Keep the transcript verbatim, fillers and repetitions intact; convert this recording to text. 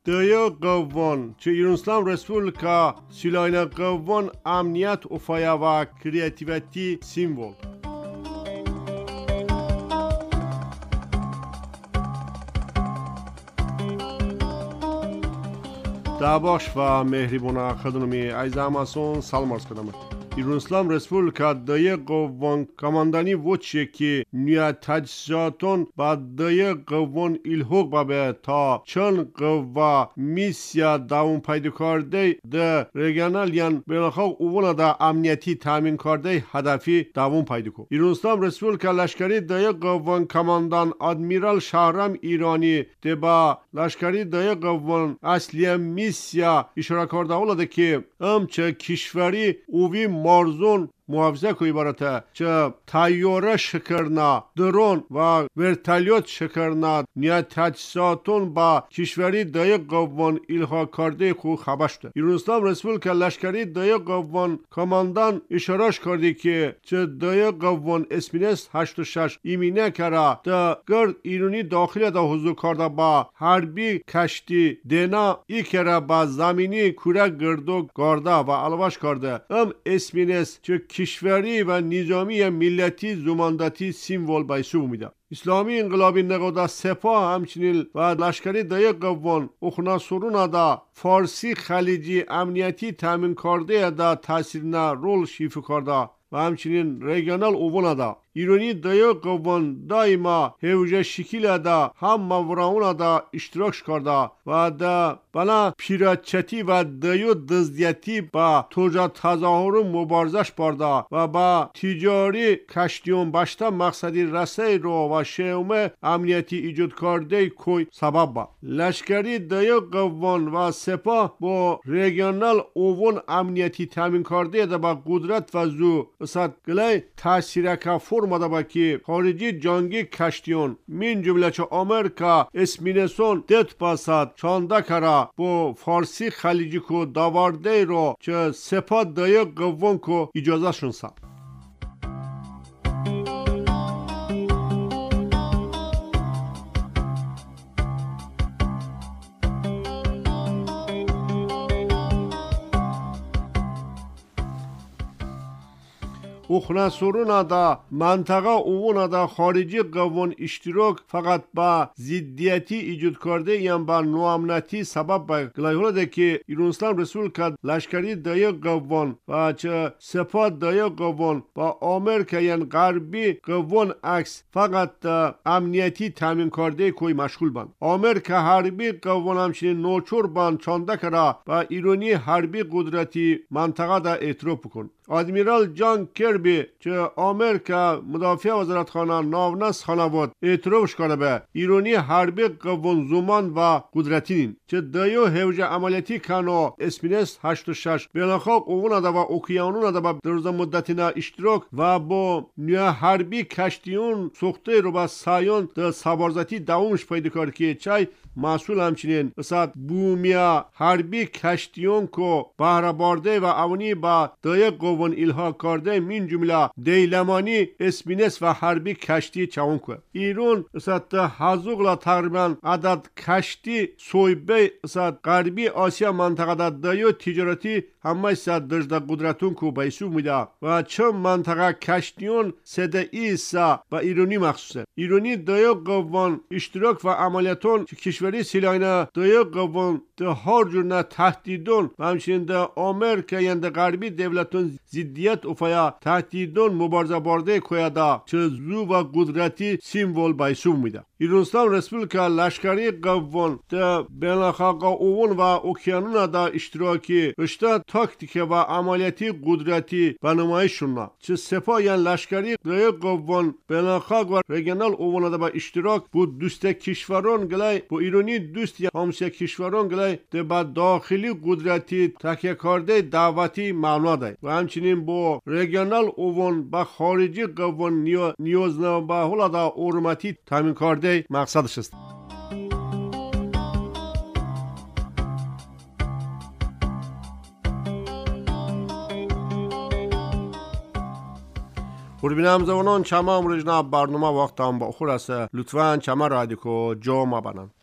دایه قوان چه ایران اسلام رسپوبلیکا سیلاین قوان امنیت افایا و کریاتیویتی سیمبول. دعواش و مهربونه خدمتی عزیز همسون سلام عرض کنم. ایران اسلام رسپوبلیکا دایه قوان کماندانی وچه که نیا تجهیزاتون با دایه قوان الحاق بابه تا چند قوه میسیا داون پیدا کرده ده ریگنال یان بینالخال اوونا دا امنیتی تامین کرده هدفی داون پیدا کو. ایران اسلام رسپوبلیکا لشکری دایه قوان کماندان ادمیرال شهرام ایرانی ده با لشکری دایه قوان اصلی میسیا اشاره کرده اولاده که امچه کشوری اووی مارزون محافظه کوی براته چه تایاره شکرنا درون و ورتالیوت شکرنا نیا تجهیزاتون با کشوری دایه قوان الحاق کرده خو خبشته. ایران اسلام رسپوبلیکا لشکری دایه قوان کماندان اشارش کرده که چه دایه قوان اسمینس هشت و شش ایمینه کرده ده گرد ایرانی داخل ده حضور کرده با حربی کشتی دینا ای کره با زمینی کوره گردو گرده و علواش کرده ام اسمینس چه کشوری و نظامی ملتی زماندتی سیمبول بایسو میده. اسلامی انقلابی نقاده سپاه همچنین و لشکری دایه قوان اخناسورون دا فارسی خلیجی امنیتی تامین کرده دا تاثیر نه رول شیفه کرده و همچنین ریگنال اوونا دا ایرانی دایه قوان دائما هوجه شکیل دا هم موراون دا اشتراک کرده و دا بنا پیراچتی و دایو دزدیتی با توجه تظاهر مبارزش برده و با تجاری کشتیون باشته مقصدی رسای رو و شیومه امنیتی ایجاد کرده کوی سبب با. لشکری دایه قوان و سپاه با ریگنال اوون امنیتی تامین کرده دا با قدرت و زو اسد گلی تاثیرک فرم دا با که خارجی جنگی کشتیون من جمله چه آمریکا اسمینسون دت پاسد چانده کرا با فارسی خلیجی کو داورده رو چه سپاه دایه قوان کو اجازه شنسا. اخناسورون دا منطقه اوون دا خارجی قوان اشتراک فقط با ضدیتی ایجاد کرده یا با نوامنتی سبب با گلایهوله ده که ایران اسلام رسپوبلیکا لشکری دایه قوان و چه سپاه دایه قوان با آمریکا یا غربی قوان عکس فقط امنیتی تامین کرده کوی مشغول بند. آمریکا حربی قوان همچنین نوچور بند چانده کرده با ایرانی حربی قدرتی منطقه دا اعتراف کن. ادمیرال جان کربی چه آمریکا مدافع وزارت خانه ناونس خانواد اعترافش کرده به ایرانی حربی قوان زمان و قدرتین چه دایو هوجه عملیاتی کنو اسمینس هشت و شش بیناخاق اوون دا و اوکیانون دا با درز مدتینا اشتراک و با نیا حربی کشتیون سخته رو با سایون دا سوارزتی دومش پیدا کرد که چای مسئول همچنین اساد بومیا حربی کشتیون کو بهره بارده و اونی با دایه قوان الحاق کرده من جمله دیلمانی اسمینس و حربی کشتی چاون کو ایران اساد هزوغلا تقریبا عدد کشتی سویبه اساد غربی آسیا منطقه دا دایو تجارتی همه اساد درجه قدرتون کو بایسو میده و چه منطقه کشتیون سده ایسا و ایرانی مخصوصه. ایرانی دایه قوان اشتراک و عملیاتون کشوری سیلاینه دایه قوان ده هر جور نه تهدیدون و همچنین ده آمریکا یا ده غربی دولتون ضدیت افایا تهدیدون مبارزه بارده کویادا چه زو و قدرتی سیمبول بایسو میده. ایران اسلام رسپوبلیکا لشکری قوان ده بینالخاقا اوون و اوکیانون دا اشتراکی اشتا تاکتیک و عملیاتی قدرتی و نمایشونه چه سپاه یا لشکری دایه قوان بینالخاق و ریگنال اوون دا با اشتراک بود دوست کشوران گلای با ایرانی دوست یا همسایه کشوران گلای ده با داخلی قدرتی تکیه کرده دعوتی معنا ده و همچنین با ریگنال اوون با خارجی قوان نیازنامه با حالا دا اورمتی تامین کرده مقصدش است. خوربینم زوانان چما امروز برنامه وقت هم با خور است. لطفاً چما رادیو کو جو ما بنن.